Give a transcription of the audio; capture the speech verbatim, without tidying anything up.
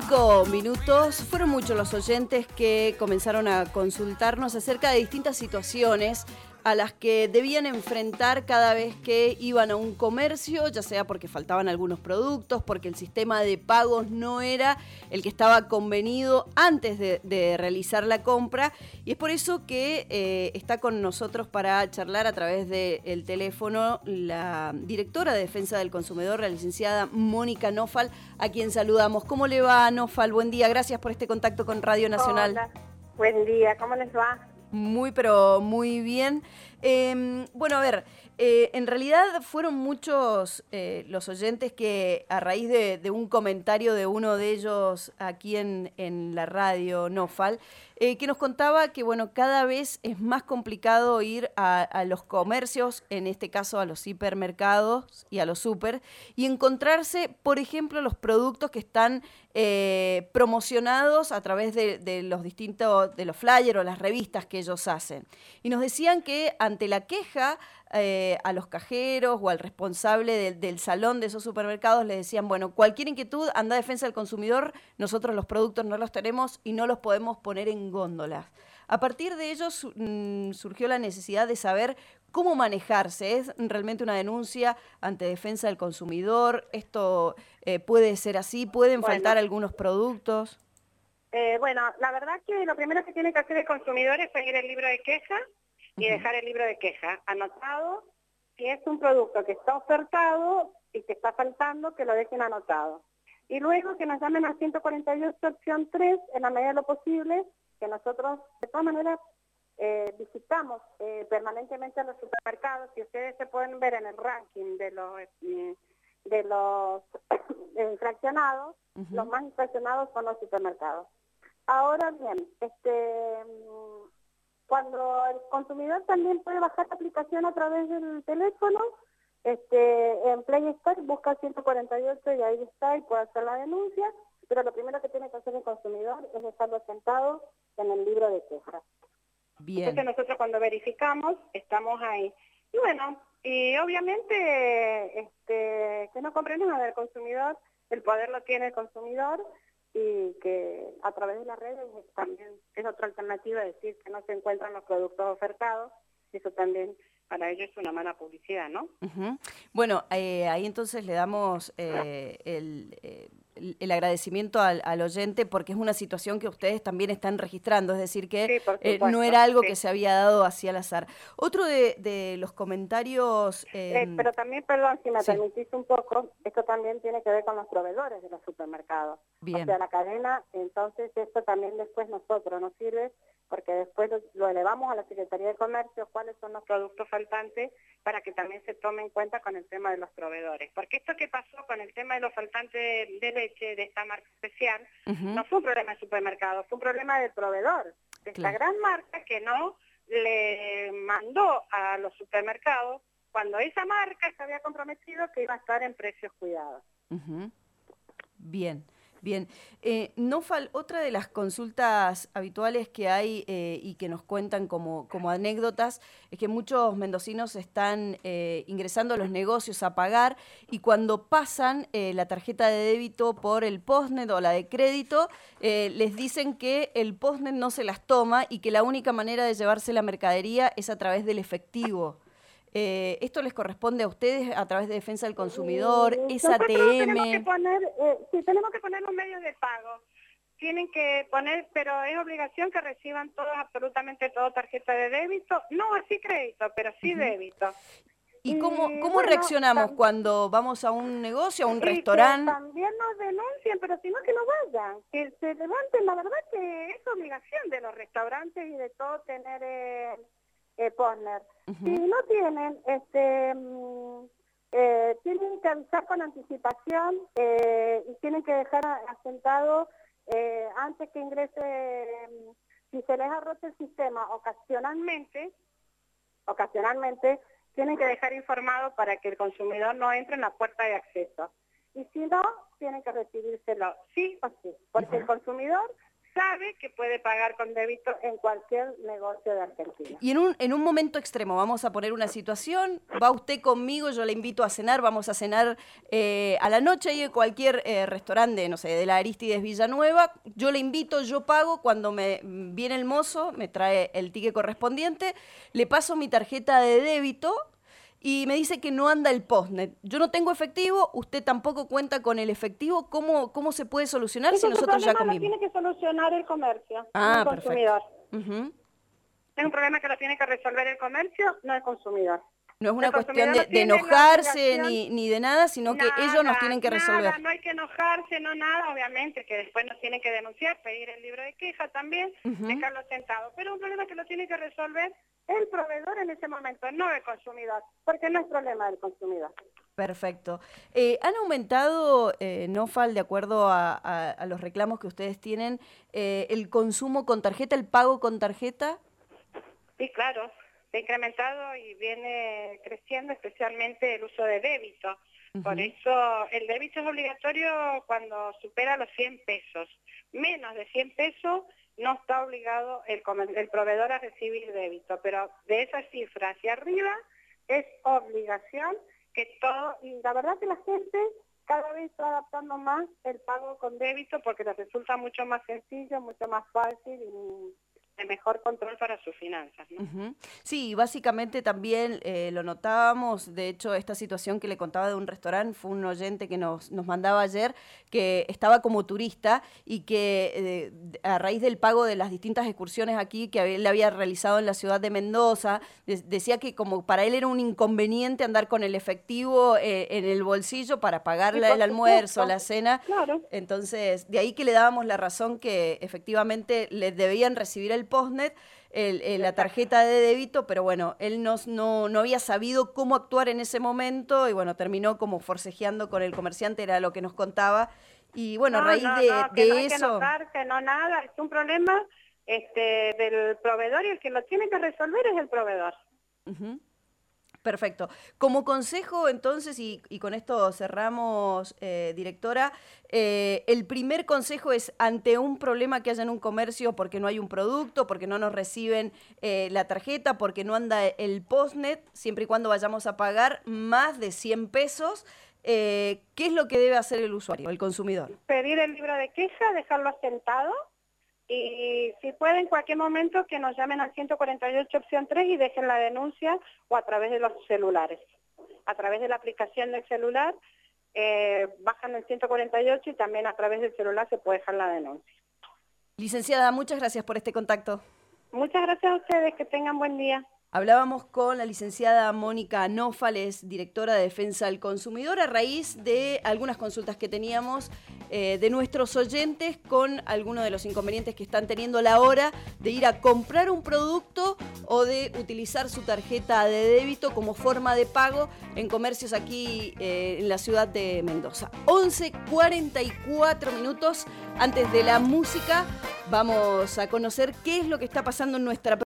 Cinco minutos. Fueron muchos los oyentes que comenzaron a consultarnos acerca de distintas situaciones a las que debían enfrentar cada vez que iban a un comercio, ya sea porque faltaban algunos productos, porque el sistema de pagos no era el que estaba convenido antes de, de realizar la compra. Y es por eso que eh, está con nosotros para charlar a través del teléfono la directora de Defensa del Consumidor, la licenciada Mónica Nofal, a quien saludamos. ¿Cómo le va, Nofal? Buen día, gracias por este contacto con Radio Nacional. Hola, buen día, ¿cómo les va? Muy, pero muy bien. Eh, bueno, a ver, eh, en realidad fueron muchos eh, los oyentes que a raíz de, de un comentario de uno de ellos aquí en, en la radio, Nofal, eh, que nos contaba que, bueno, cada vez es más complicado ir a, a los comercios, en este caso a los hipermercados y a los súper, y encontrarse, por ejemplo, los productos que están eh, promocionados a través de, de los distintos, de los flyers o las revistas que ellos hacen. Y nos decían que ante la queja eh, a los cajeros o al responsable de, del salón de esos supermercados le decían, bueno, cualquier inquietud, anda a Defensa del Consumidor, nosotros los productos no los tenemos y no los podemos poner en góndolas. A partir de ello mmm, surgió la necesidad de saber cómo manejarse. ¿Es realmente una denuncia ante Defensa del Consumidor? ¿Esto eh, puede ser así? ¿Pueden bueno, faltar algunos productos? Eh, bueno, la verdad que lo primero que tiene que hacer el consumidor es seguir el libro de queja y dejar el libro de queja anotado. Si es un producto que está ofertado y que está faltando, que lo dejen anotado. Y luego que nos llamen al ciento cuarenta y ocho opción tres en la medida de lo posible, que nosotros de todas maneras eh, visitamos eh, permanentemente a los supermercados, y ustedes se pueden ver en el ranking de los eh, de los infraccionados, uh-huh. Los más infraccionados son los supermercados. Ahora bien, este cuando el consumidor también puede bajar la aplicación a través del teléfono, este en Play Store busca ciento cuarenta y ocho y ahí está y puede hacer la denuncia, pero lo primero que tiene que hacer el consumidor es dejarlo sentado en el libro de quejas. Bien. Entonces nosotros cuando verificamos estamos ahí. Y bueno, y obviamente este, que no compre nada del consumidor, el poder lo tiene el consumidor, y que a través de las redes también es otra alternativa decir que no se encuentran los productos ofertados, eso también para ellos es una mala publicidad, ¿no? Uh-huh. Bueno, eh, ahí entonces le damos eh, el, eh, el agradecimiento al, al oyente, porque es una situación que ustedes también están registrando, es decir que sí, eh, no era algo sí. que se había dado así al azar. Otro de, de los comentarios... Eh... Eh, pero también, perdón, si me sí. permitís un poco, esto también tiene que ver con los proveedores de los supermercados. Bien. O sea, la cadena, entonces esto también después nosotros nos sirve, porque después lo, lo elevamos a la Secretaría de Comercio, cuáles son los productos faltantes, para que también se tome en cuenta con el tema de los proveedores. Porque esto que pasó con el tema de los faltantes de, de leche, de esta marca especial, uh-huh. no fue un problema del supermercado, fue un problema del proveedor, de esta claro. gran marca que no le mandó a los supermercados cuando esa marca se había comprometido que iba a estar en precios cuidados. Uh-huh. Bien. Bien, eh, Nofal, otra de las consultas habituales que hay eh, y que nos cuentan como, como anécdotas es que muchos mendocinos están eh, ingresando a los negocios a pagar y cuando pasan eh, la tarjeta de débito por el postnet o la de crédito, eh, les dicen que el postnet no se las toma y que la única manera de llevarse la mercadería es a través del efectivo. Eh, ¿Esto les corresponde a ustedes a través de Defensa del Consumidor, eh, es A T M? Tenemos que poner, eh, sí, tenemos que poner los medios de pago. Tienen que poner, pero es obligación que reciban todos, absolutamente todo, tarjeta de débito. No así crédito, pero sí uh-huh. débito. ¿Y cómo, cómo bueno, reaccionamos cuando vamos a un negocio, a un restaurante? También nos denuncian, pero si no que no vayan, que se levanten. La verdad que es obligación de los restaurantes y de todo tener eh, eh, partner. Uh-huh. Si no tienen, este, eh, tienen que avisar con anticipación eh, y tienen que dejar asentado eh, antes que ingrese, eh, si se les ha roto el sistema ocasionalmente, ocasionalmente, tienen que dejar informado para que el consumidor no entre en la puerta de acceso. Y si no, tienen que recibírselo sí o sí, porque uh-huh. el consumidor sabe que puede pagar con débito en cualquier negocio de Argentina. Y en un, en un momento extremo, vamos a poner una situación, va usted conmigo, yo le invito a cenar, vamos a cenar eh, a la noche y en cualquier eh, restaurante, no sé, de la Arístides Villanueva, yo le invito, yo pago, cuando me viene el mozo, me trae el ticket correspondiente, le paso mi tarjeta de débito y me dice que no anda el postnet. Yo no tengo efectivo, usted tampoco cuenta con el efectivo. ¿Cómo, cómo se puede solucionar Ese si nosotros ya problema comimos? lo tiene que solucionar el comercio, Ah, el consumidor. perfecto. Uh-huh. Es un problema que lo tiene que resolver el comercio, no el consumidor. No es una el cuestión de, no de enojarse ni, ni de nada, sino nada, que ellos nos tienen que resolver. Nada, no hay que enojarse, no nada, obviamente, que después nos tienen que denunciar, pedir el libro de queja también, uh-huh. dejarlo sentado. Pero un problema que lo tiene que resolver el proveedor en ese momento, no el consumidor, porque no es problema del consumidor. Perfecto. Eh, ¿Han aumentado, eh, Nofal, de acuerdo a, a, a los reclamos que ustedes tienen, eh, el consumo con tarjeta, el pago con tarjeta? Sí, claro. Se ha incrementado y viene creciendo especialmente el uso de débito. Uh-huh. Por eso el débito es obligatorio cuando supera los cien pesos. Menos de cien pesos no está obligado el, el proveedor a recibir débito, pero de esa cifra hacia arriba es obligación que todo, y la verdad que la gente cada vez está adaptando más el pago con débito porque les resulta mucho más sencillo, mucho más fácil y de mejor control para sus finanzas, ¿no? Uh-huh. Sí, básicamente también eh, lo notábamos. De hecho, esta situación que le contaba de un restaurante fue un oyente que nos, nos mandaba ayer, que estaba como turista y que eh, a raíz del pago de las distintas excursiones aquí que él había realizado en la ciudad de Mendoza, de, decía que como para él era un inconveniente andar con el efectivo eh, en el bolsillo para pagar la, el almuerzo, la cena. Claro. Entonces, de ahí que le dábamos la razón que efectivamente le debían recibir el postnet, el, el, la tarjeta de débito, pero bueno, él no, no, no había sabido cómo actuar en ese momento y bueno, terminó como forcejeando con el comerciante, era lo que nos contaba. Y bueno, no, a raíz no, de, no, que de no hay eso... Que enojarse, no nada, es un problema este, del proveedor y el que lo tiene que resolver es el proveedor. Uh-huh. Perfecto. Como consejo, entonces, y, y con esto cerramos, eh, directora, eh, el primer consejo es ante un problema que haya en un comercio porque no hay un producto, porque no nos reciben eh, la tarjeta, porque no anda el postnet, siempre y cuando vayamos a pagar más de cien pesos, eh, ¿qué es lo que debe hacer el usuario, el consumidor? Pedir el libro de queja, dejarlo asentado. Y si puede en cualquier momento que nos llamen al ciento cuarenta y ocho opción tres y dejen la denuncia o a través de los celulares. A través de la aplicación del celular eh, bajan el ciento cuarenta y ocho y también a través del celular se puede dejar la denuncia. Licenciada, muchas gracias por este contacto. Muchas gracias a ustedes, que tengan buen día. Hablábamos con la licenciada Mónica Nofal, es directora de Defensa del Consumidor, a raíz de algunas consultas que teníamos eh, de nuestros oyentes con algunos de los inconvenientes que están teniendo a la hora de ir a comprar un producto o de utilizar su tarjeta de débito como forma de pago en comercios aquí eh, en la ciudad de Mendoza. once cuarenta y cuatro minutos antes de la música, vamos a conocer qué es lo que está pasando en nuestra